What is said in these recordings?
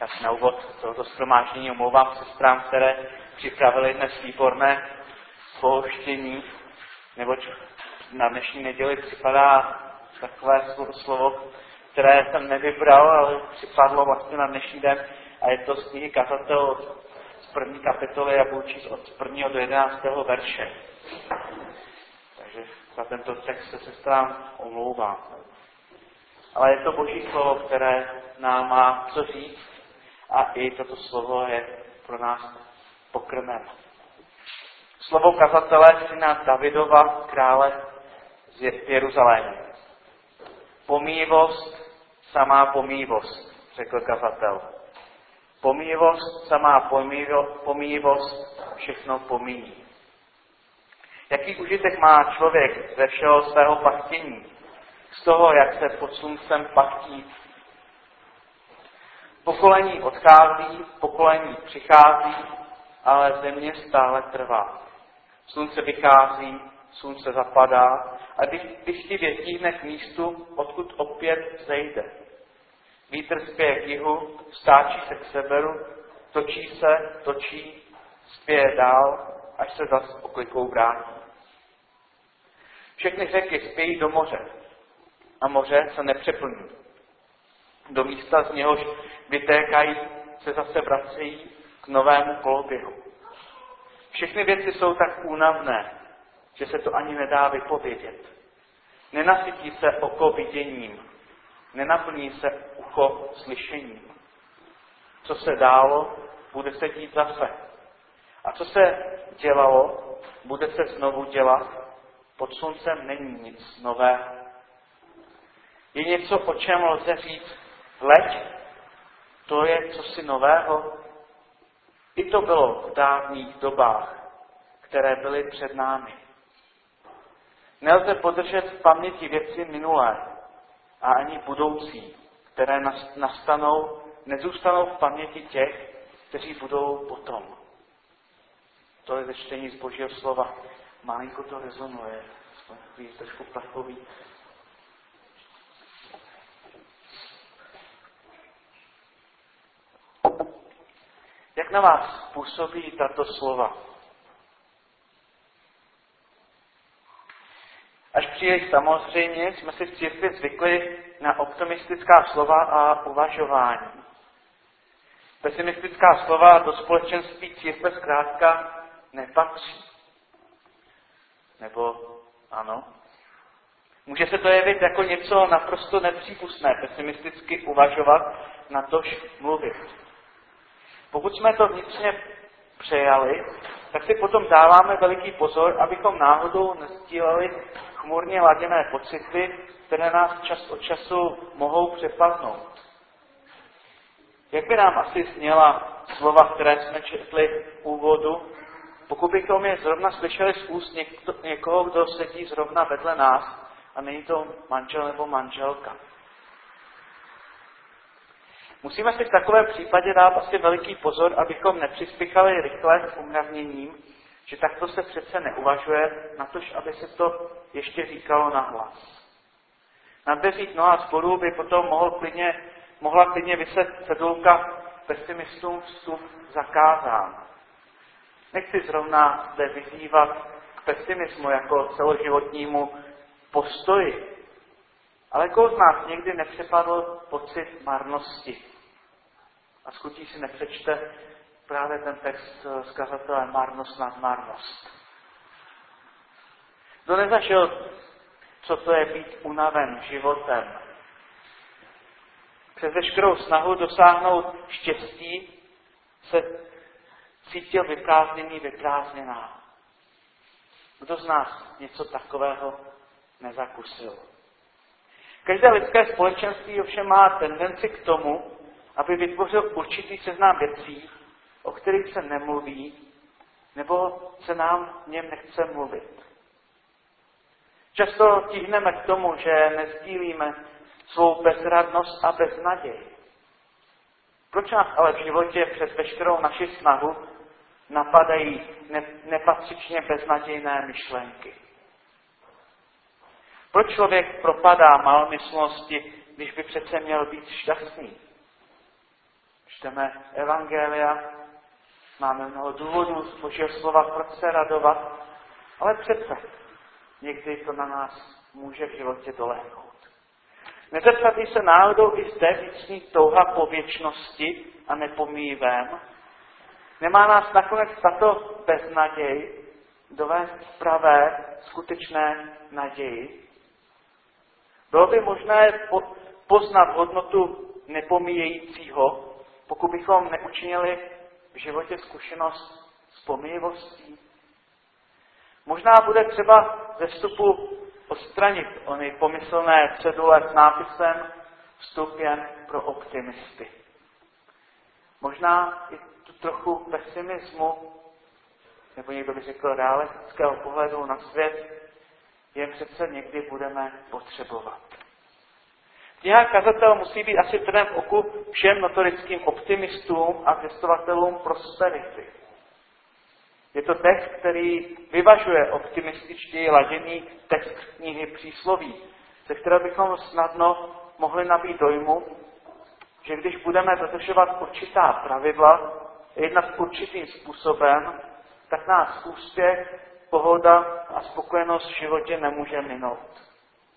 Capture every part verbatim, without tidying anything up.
Tak na úvod tohoto shromáždění omlouvám sestrám, které připravili dnes výborné pouštění, neboť na dnešní neděli připadá takové slovo, které jsem nevybral, ale připadlo vlastně na dnešní den a je to z knihy Kazatel z první kapitoly a budu číst od prvního do jedenáctého verše. Takže za tento text se sestrám omlouvám. Ale je to Boží slovo, které nám má co říct a i toto slovo je pro nás pokrmem. Slovo kazatele syna Davidova, krále z Jeruzalému. Pomíjivost, samá pomíjivost, řekl kazatel. Pomíjivost, samá pomíjivost, všechno pomíjí. Jaký užitek má člověk ze všeho svého pachtění, z toho, jak se pod sluncem pachtí? Pokolení odchází, pokolení přichází, ale země stále trvá. Slunce vychází, slunce zapadá a dychtivě tíhne k místu, odkud opět zejde. Vítr spěje k jihu, stáčí se k severu, točí se, točí, spěje dál, až se zas oklikou vrátí. Všechny řeky spějí do moře a moře se nepřeplní. Do místa, z něhož vytékají, se zase vracejí k novému koloběhu. Všechny věci jsou tak únavné, že se to ani nedá vypovědět. Nenasytí se oko viděním, nenaplní se ucho slyšením. Co se dálo, bude se dít zase. A co se dělalo, bude se znovu dělat. Pod sluncem není nic nového. Je něco, o čem lze říct, leď, to je cosi nového. I to bylo v dávných dobách, které byly před námi. Nelze podržet v paměti věci minulé a ani budoucí, které nastanou, nezůstanou v paměti těch, kteří budou potom. To je ze čtení z Božího slova. Malinko to rezonuje, je trošku plachový. Jak na vás působí tato slova? Až příliš samozřejmě jsme si v církvi zvykli na optimistická slova a uvažování. Pesimistická slova do společenství církve zkrátka nepatří. Nebo ano? Může se to jevit jako něco naprosto nepřípustné, pesimisticky uvažovat, natož mluvit. Pokud jsme to vnitřně přejali, tak si potom dáváme veliký pozor, abychom náhodou nesdíleli chmurně laděné pocity, které nás čas od času mohou přepadnout. Jak by nám asi zněla slova, které jsme četli v úvodu, pokud bychom je zrovna slyšeli z úst někoho, kdo sedí zrovna vedle nás a není to manžel nebo manželka. Musíme si v takovém případě dát asi veliký pozor, abychom nepřispěchali rychle s umravněním, že takto se přece neuvažuje, natož aby se to ještě říkalo nahlas. Na dveřích mnoha sborů by potom mohl klidně, mohla klidně vyset cedulka pesimistům vstup zakázán. Nechci zrovna zde vyzývat k pesimismu jako celoživotnímu postoji, ale koho z nás někdy nepřepadl pocit marnosti. A s chutí si nepřečte právě ten text z kazatele Marnost nad marnost. Kdo nezažil, co to je být unaven životem, přes veškerou snahu dosáhnout štěstí se cítil vyprázdněný, vyprázdněná. Kdo z nás něco takového nezakusil? Každé lidské společenství ovšem má tendenci k tomu, aby vytvořil určitý seznam věcí, o kterých se nemluví, nebo se nám v něm nechce mluvit. Často tíhneme k tomu, že nezdílíme svou bezradnost a beznaděj. Proč nás ale v životě přes veškerou naši snahu napadají nepatřičně beznadějné myšlenky? Proč člověk propadá malomyslnosti, když by přece měl být šťastný? čteme evangelia, máme mnoho důvodů z Božího slova, proč se radovat, ale přece někdy to na nás může v životě dolehnout. Nezeptatý se náhodou i zde vnitřní touha po věčnosti a nepomíjivém. Nemá nás nakonec tato beznaděj dovést pravé, skutečné naději. Bylo by možné poznat hodnotu nepomíjejícího, pokud bychom neučinili v životě zkušenost s pomíjivostí. Možná bude třeba ze vstupu odstranit ony pomyslné cedule s nápisem vstup jen pro optimisty. Možná i tu trochu pesimismu, nebo někdo by řekl realistického pohledu na svět, jen přece někdy budeme potřebovat. Kniha Kazatel musí být asi trnem v oku všem notorickým optimistům a pěstovatelům prosperity. Je to text, který vyvažuje optimističtěji laděný text knihy Přísloví, ze kterého bychom snadno mohli nabít dojmu, že když budeme dodržovat určitá pravidla, jednat určitým způsobem, tak nás úspěch, pohoda a spokojenost v životě nemůže minout.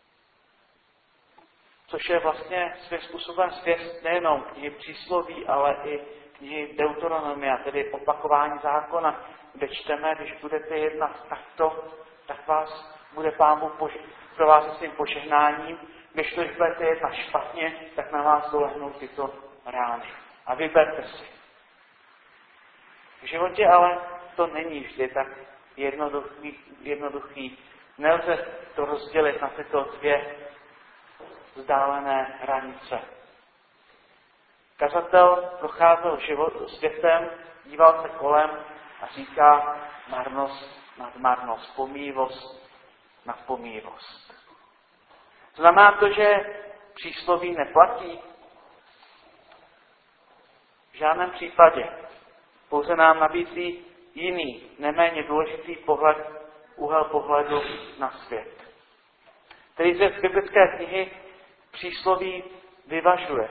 Což je vlastně svým způsobem zvěst nejenom knihy Přísloví, ale i knihy Deuteronomia, tedy opakování zákona, kde čteme, když budete jednat takto, tak vás bude Pán Bůh pož- provázet svým požehnáním, když to, když budete jednat špatně, tak na vás dolehnou tyto rány. A vyberte si. V životě ale to není vždy tak jednoduchý. jednoduchý. Nelze to rozdělit na tyto dvě vzdálené hranice. Kazatel procházel život světem, díval se kolem a říká marnost nad marnost, pomíjivost nad pomíjivost. Znamená to, že přísloví neplatí? V žádném případě. Pouze nám nabízí jiný, neméně důležitý pohled, úhel pohledu na svět. Který ze biblické knihy Přísloví vyvažuje.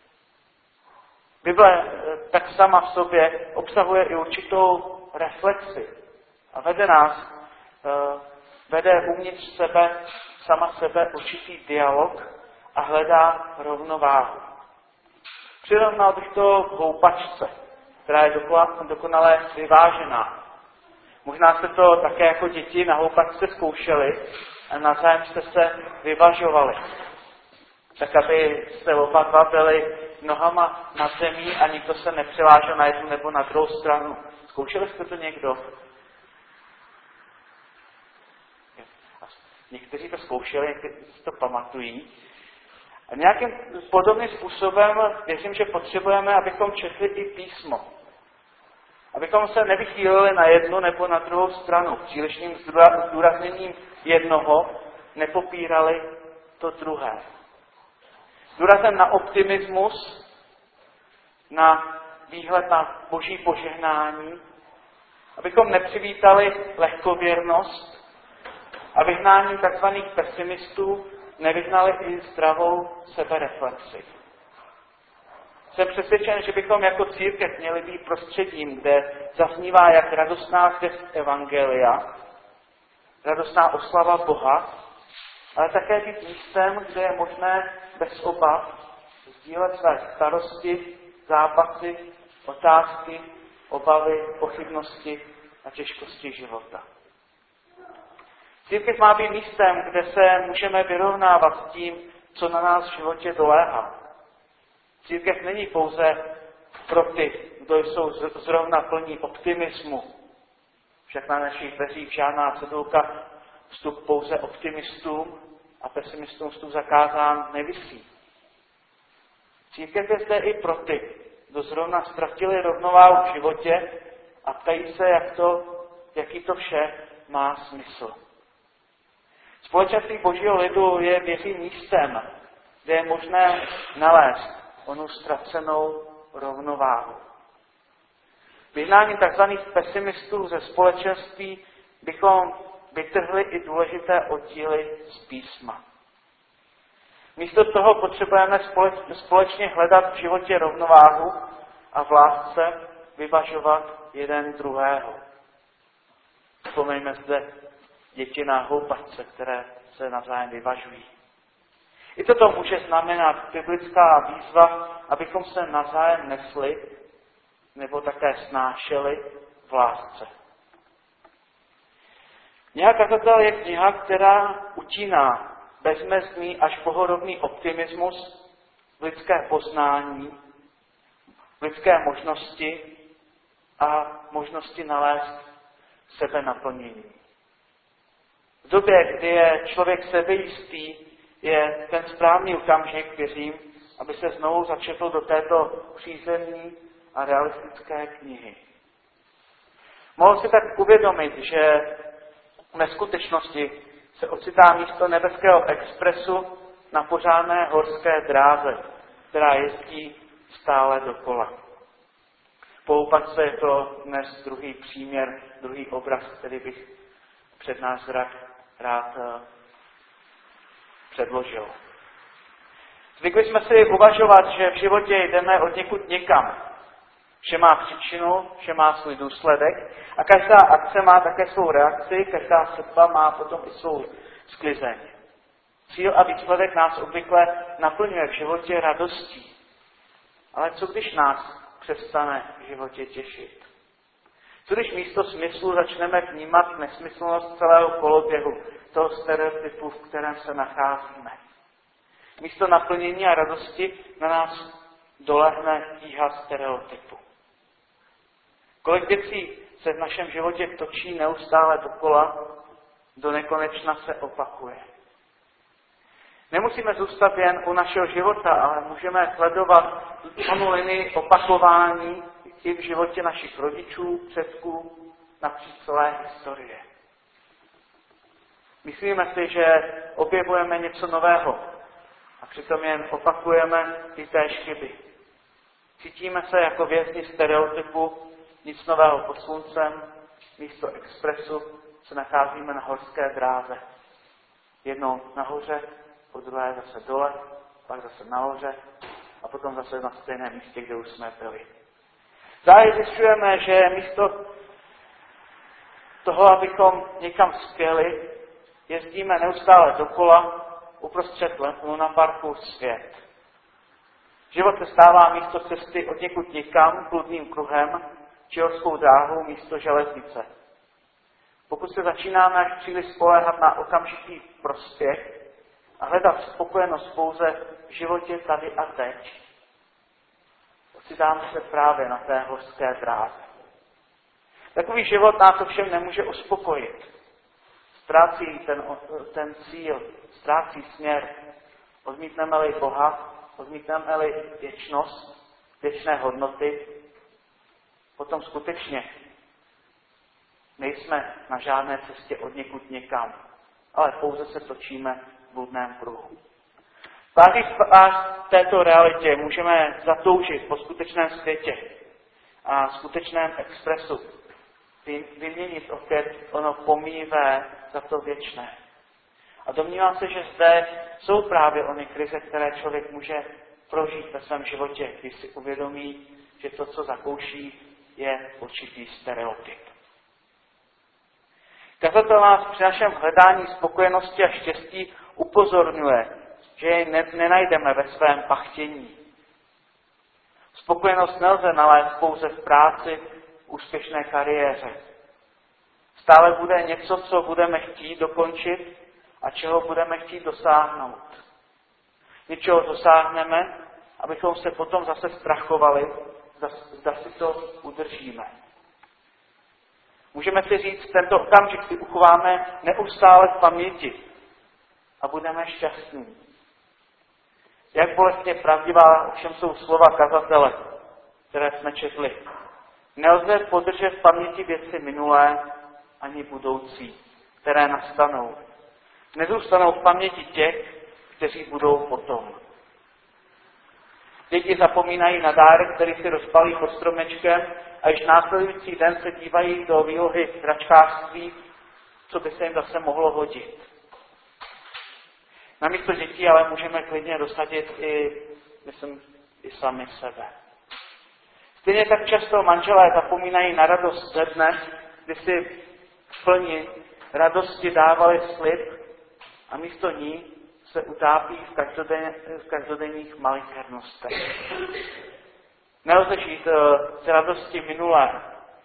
Bible tak sama v sobě obsahuje i určitou reflexi a vede nás, vede uvnitř sebe, sama sebe určitý dialog a hledá rovnováhu. Přirovnal bych to k houpačce, která je dokonale vyvážená. Možná jste to také jako děti na houpačce zkoušeli a navzájem jste se vyvažovali. Tak, aby se oba dva byli nohama na zemí a nikdo se nepřevážel na jednu nebo na druhou stranu. Zkoušeli jste to někdo? Někteří to zkoušeli, někteří si to pamatují. A nějakým podobným způsobem věřím, že potřebujeme, abychom četli i písmo. Abychom se nevychýlili na jednu nebo na druhou stranu. Přílišným zdůrazněním jednoho nepopírali to druhé. Důrazem na optimismus, na výhled na Boží požehnání, abychom nepřivítali lehkověrnost a vyhnání tzv. Pesimistů nevyhnali i zdravou sebereflexi. Jsem přesvědčen, že bychom jako církev měli být prostředím, kde zaznívá jak radostná zvěst evangelia, radostná oslava Boha, ale také být místem, kde je možné bez obav sdílet své starosti, zápasy, otázky, obavy, pochybnosti a těžkosti života. Církev má být místem, kde se můžeme vyrovnávat s tím, co na nás v životě doléhá. Církev není pouze pro ty, kdo jsou zrovna plní optimismu. Však na našich dveřích žádná cedulka vstup pouze optimistům a pesimistům vstup zakázán nevisí. Církev je zde i pro ty, kdo zrovna ztratili rovnováhu v životě a ptají se, jak to, jaký to vše má smysl. Společenství Božího lidu je věřím místem, kde je možné nalézt onu ztracenou rovnováhu. Vyhnáním tzv. Pesimistů ze společenství bychom vytrhli i důležité oddíly z písma. Místo toho potřebujeme společně hledat v životě rovnováhu a v lásce vyvažovat jeden druhého. Vzpomeňme zde děti na houpačce, které se navzájem vyvažují. I toto může znamenat biblická výzva, abychom se navzájem nesli nebo také snášeli v lásce. Kniha Kazatel je kniha, která utíná bezmezný až pohodovný optimismus v lidské poznání, v lidské možnosti a možnosti nalézt sebe naplnění. V době, kdy je člověk sebejistý, je ten správný okamžik, věřím, aby se znovu začetl do této přízemní a realistické knihy. Mohl si tak uvědomit, že ve skutečnosti se ocitá místo nebeského expresu na pořádné horské dráze, která jezdí stále dokola. Po houpačce je to dnes druhý příměr, druhý obraz, který bych před náš zrak rád předložil. Zvykli jsme si uvažovat, že v životě jdeme od někud někam. Vše má příčinu, vše má svůj důsledek a každá akce má také svou reakci, každá srpa má potom i svou sklizeň. Cíl a výsledek nás obvykle naplňuje v životě radostí. Ale co když nás přestane v životě těšit? Co když místo smyslu začneme vnímat nesmyslnost celého koloběhu, toho stereotypu, v kterém se nacházíme? Místo naplnění a radosti na nás dolehne tíha stereotypu. Kolik věcí se v našem životě točí neustále dokola, do nekonečna se opakuje. Nemusíme zůstat jen u našeho života, ale můžeme sledovat onu linii opakování i v životě našich rodičů, předků, napříč celé historie. Myslíme si, že objevujeme něco nového a přitom jen opakujeme ty též chyby. Cítíme se jako vězni stereotypu, nic nového pod sluncem, místo expresu se nacházíme na horské dráze. Jednou nahoře, po druhé zase dole, pak zase nahoře a potom zase na stejném místě, kde už jsme byli. Zároveň zjišťujeme, že místo toho, abychom někam spěli, jezdíme neustále dokola uprostřed lunaparku svět. Život se stává místo cesty od někud někam, pludným kruhem, či horskou dráhou místo železnice. Pokud se začínáme až příliš spoléhat na okamžitý prospěch a hledat spokojenost pouze v životě tady a teď, ocitáme se právě na té horské dráze. Takový život nás ovšem nemůže uspokojit. Ztrácí ten, ten cíl, ztrácí směr. Odmítneme-li Boha, odmítneme-li věčnost, věčné hodnoty, potom skutečně nejsme na žádné cestě od někud někam, ale pouze se točíme v bludném kruhu. Tváří v této realitě můžeme zatoužit po skutečném světě a skutečném expresu, vyměnit opět ono pomíjivé za to věčné. A domnívám se, že zde jsou právě ony krize, které člověk může prožít ve svém životě, když si uvědomí, že to, co zakouší, je určitý stereotyp. Kazatel nás při našem hledání spokojenosti a štěstí upozorňuje, že jej nenajdeme ve svém pachtění. Spokojenost nelze nalézt pouze v práci, v úspěšné kariéře. Stále bude něco, co budeme chtít dokončit a čeho budeme chtít dosáhnout. Něčeho dosáhneme, abychom se potom zase strachovali, zda, zda si to udržíme. Můžeme si říct, tento okamžik si uchováme neustále v paměti a budeme šťastní. Jak bolestně pravdivá ovšem jsou slova kazatele, které jsme četli. Nelze podržet v paměti věci minulé ani budoucí, které nastanou. Nezůstanou v paměti těch, kteří budou potom. Děti zapomínají na dárek, který si rozpalí pod stromečkem a již následující den se dívají do výlohy hračkářství, co by se jim zase mohlo hodit. Namísto dětí ale můžeme klidně dosadit i, myslím, i sami sebe. Stejně tak často manželé zapomínají na radost ze dne, kdy si plni radosti dávali slib a místo ní se utápí v, každodenně, v každodenních malichernostech. Nelze žít z radosti minulé.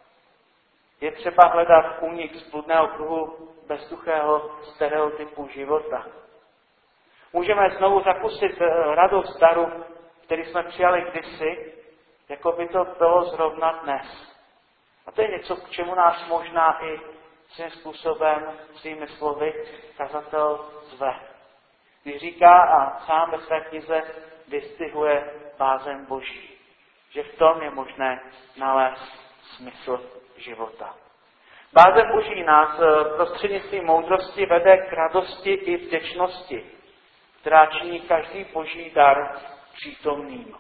Je třeba hledat únik z bludného kruhu bezduchého stereotypu života. Můžeme znovu zakusit radost daru, který jsme přijali kdysi, jako by to bylo zrovna dnes. A to je něco, k čemu nás možná i svým způsobem, svými slovy, kazatel zve. Když říká a sám ve své knize vystihuje bázeň Boží, že v tom je možné nalézt smysl života. Bázeň Boží nás prostřednictvím moudrosti vede k radosti i vděčnosti, která činí každý Boží dar přítomným.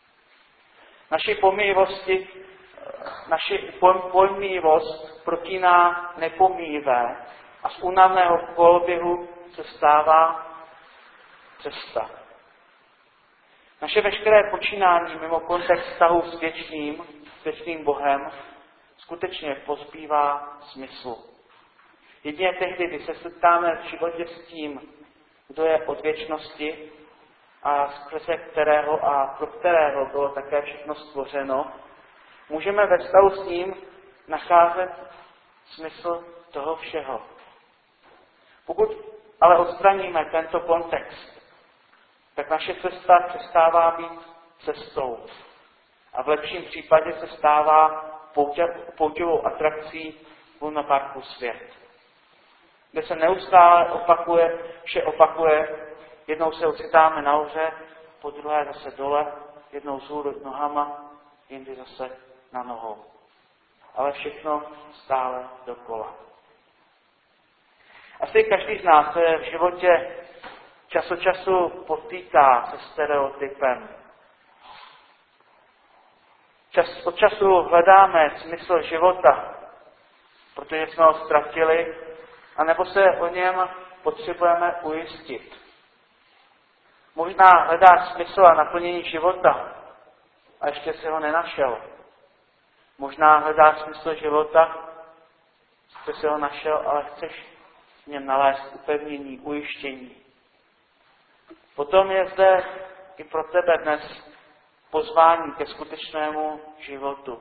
Naši pomývosti, naši pojmývost protíná nepomíjivé a z únavného koloběhu se stává cesta. Naše veškeré počínání mimo kontext vztahu s věčným, s věčným Bohem skutečně pozbývá smyslu. Jedině tehdy, kdy se setkáme v životě s tím, kdo je od věčnosti a skrze kterého a pro kterého bylo také všechno stvořeno, můžeme ve vztahu s ním nacházet smysl toho všeho. Pokud ale odstraníme tento kontext, tak naše cesta přestává být cestou a v lepším případě se stává pouťovou atrakcí lunaparku svět, kde se neustále opakuje, vše opakuje, jednou se ocitáme nahoře, po druhé zase dole, jednou vzhůru nohama, jindy zase na nohou. Ale všechno stále dokola. Asi každý z nás se v životě čas od času potýká se stereotypem. Čas od času hledáme smysl života, protože jsme ho ztratili, anebo se o něm potřebujeme ujistit. Možná hledáš smysl a naplnění života a ještě si ho nenašel. Možná hledáš smysl života, že si ho našel, ale chceš v něm nalézt upevnění, ujištění. Potom je zde i pro tebe dnes pozvání ke skutečnému životu.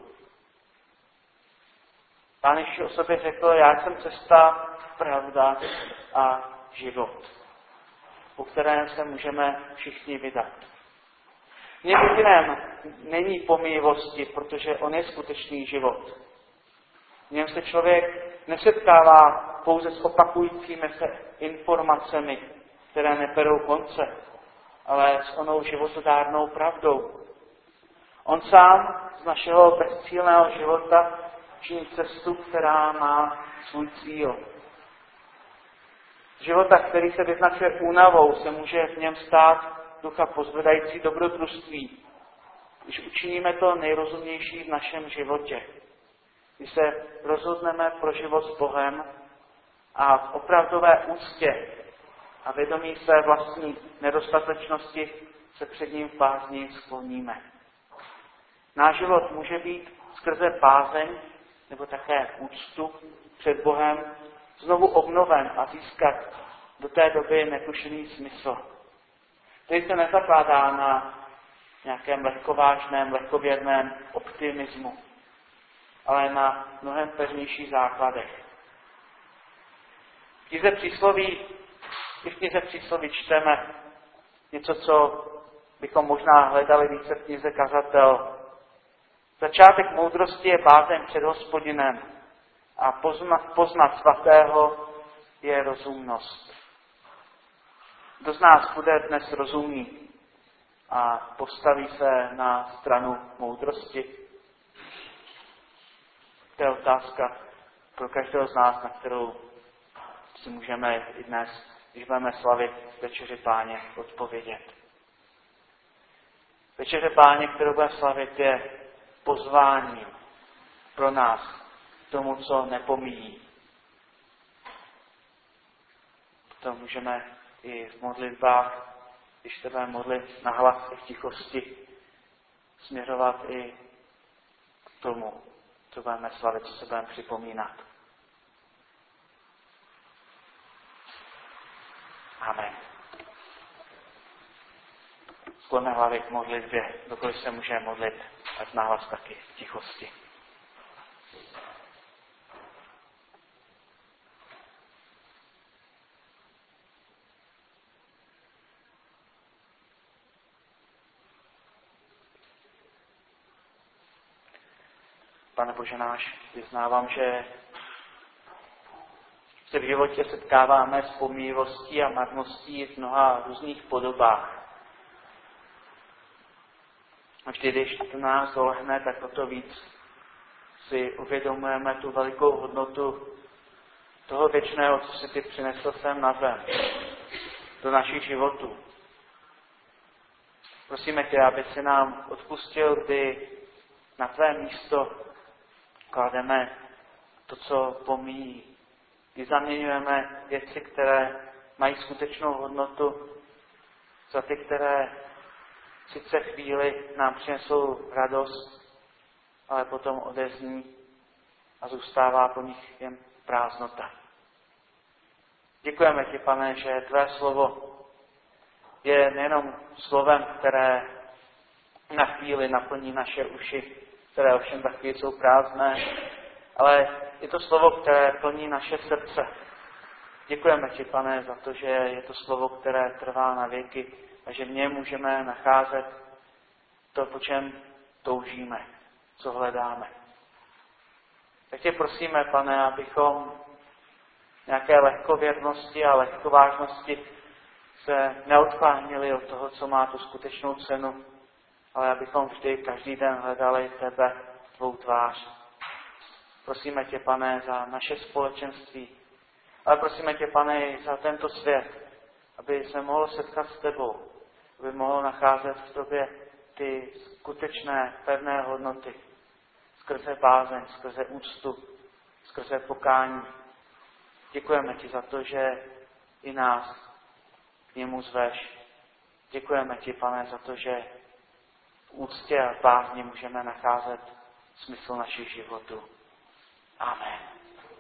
Pán Ježíš o sobě řekl, já jsem cesta, pravda a život, po kterém se můžeme všichni vydat. V něm jediném není pomývosti, protože on je skutečný život. V něm se člověk nesetkává pouze s opakujícími se informacemi, které neberou konce, ale s onou životodárnou pravdou. On sám z našeho bezcílného života činí cestu, která má svůj cíl. Života, který se vyznačuje únavou, se může v něm stát ducha pozvedající dobrodružství, když učiníme to nejrozumnější v našem životě. Když se rozhodneme pro život s Bohem a v opravdové úctě a vědomí své vlastní nedostatečnosti se před ním v bázni skloníme. Náš život může být skrze bázeň nebo také úctu před Bohem znovu obnoven a získat do té doby netušený smysl. Který se nezakládá na nějakém lehkovážném, lehkověrném optimismu, ale na mnohem pevnějších základech. V knize přísloví, i v knize přísloví čteme něco, co bychom možná hledali více v knize Kazatel. Začátek moudrosti je bázeň před Hospodinem a poznat, poznat svatého je rozumnost. Kdo z nás bude dnes rozumný a postaví se na stranu moudrosti? To je otázka pro každého z nás, na kterou si můžeme i dnes, když budeme slavit Večeři Páně, odpovědět. Večeře Páně, kterou budeme slavit, je pozváním pro nás k tomu, co nepomíjí. To můžeme i v modlitbách, když se budeme modlit nahlas i v tichosti, směřovat i tomu, co budeme slavit, co se budeme připomínat. Amen. Skloňme hlavy k modlitbě, dokoliv se můžeme modlit, ať nahlas taky v tichosti. Pane Bože náš, vyznávám, že se v životě setkáváme s pomývostí a marností v mnoha různých podobách. A vždy, když to nás dolehne, tak o to víc si uvědomujeme tu velikou hodnotu toho věčného, co si ty přinesl sem na zem, do našich životů. Prosíme tě, aby si nám odpustil, kdy na tvé místo klademe to, co pomíjí. Kdy zaměňujeme věci, které mají skutečnou hodnotu, za ty, které sice chvíli nám přinesou radost, ale potom odezní a zůstává po nich jen prázdnota. Děkujeme ti, Pane, že tvé slovo je nejenom slovem, které na chvíli naplní naše uši, které ovšem tak chvíli jsou prázdné, ale je to slovo, které plní naše srdce. Děkujeme ti, Pane, za to, že je to slovo, které trvá na věky a že v něm můžeme nacházet to, po čem toužíme, co hledáme. Tak tě prosíme, Pane, abychom nějaké lehkověrnosti a lehkovážnosti se neodkláněli od toho, co má tu skutečnou cenu, ale abychom vždy, každý den hledali tebe, tvou tvář. Prosíme tě, Pane, za naše společenství, ale prosíme tě, Pane, i za tento svět, aby se mohl setkat s tebou, aby mohl nacházet v tobě ty skutečné, pevné hodnoty, skrze bázeň, skrze úctu, skrze pokání. Děkujeme ti za to, že i nás k němu zveš. Děkujeme ti, Pane, za to, že v úctě a bázni můžeme nacházet smysl našich životů. Amen.